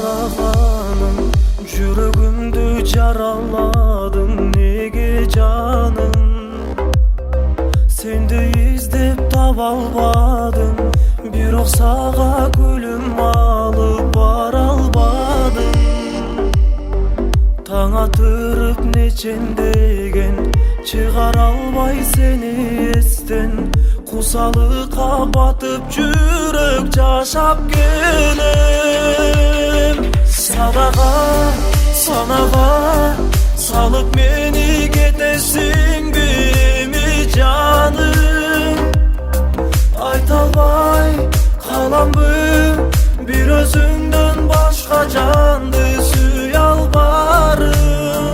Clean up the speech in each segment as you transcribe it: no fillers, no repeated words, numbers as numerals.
сағаным, жүрегімді жараладың неге жаным? Сенді іздеп таба албадым, бирок сага гүлім алып бара албадым. Таң атырып нечендеген, чыгара албай сени эстен. Кусалыкка батып жүрөк жашап келем. Садага санага салып мени кетесиңби эми жаным? Айта албай каламбы бир өзүңдөн башка жанды сүйө албарым.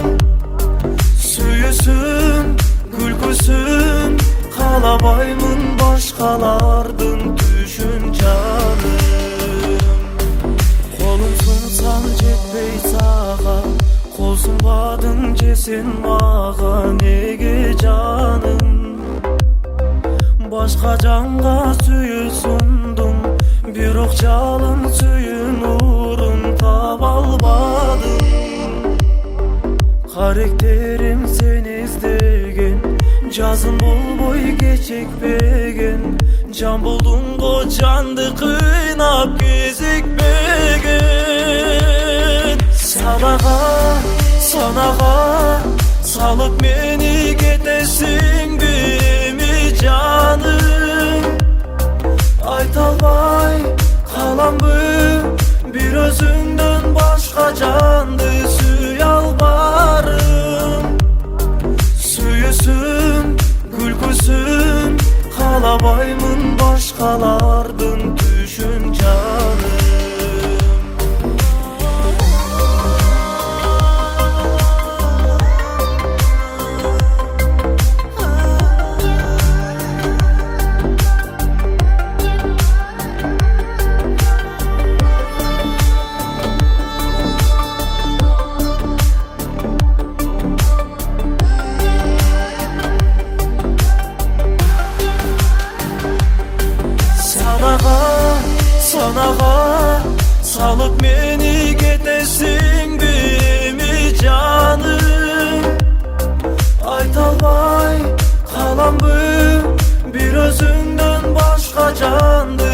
Сүйүүсүн күлкүсүн каалабаймын башкалардын түшүн жаным. Колум сунсам жетпей сага, кол сунбадың же сен мага неге жаным? Башка жанга сүйүү сундум, бирок жалын сүйүү нурун таба албадым. Каректерим сени издеген, жазым болбой кечикпеген. Жан болдуң го жанды кыйнап кезикпеген. Садага санага салып мени кетесиңби эми жаным? Айта албай каламбы бир өзүңдөн башка жанды сүйө албарым. Сүйүүсүн күлкүсүн каалабаймын башкалардын түшүн жаным. Санага салып мени кетесиңби эми жаным? Айта албай каламбы бир өзүңдөн башка жанды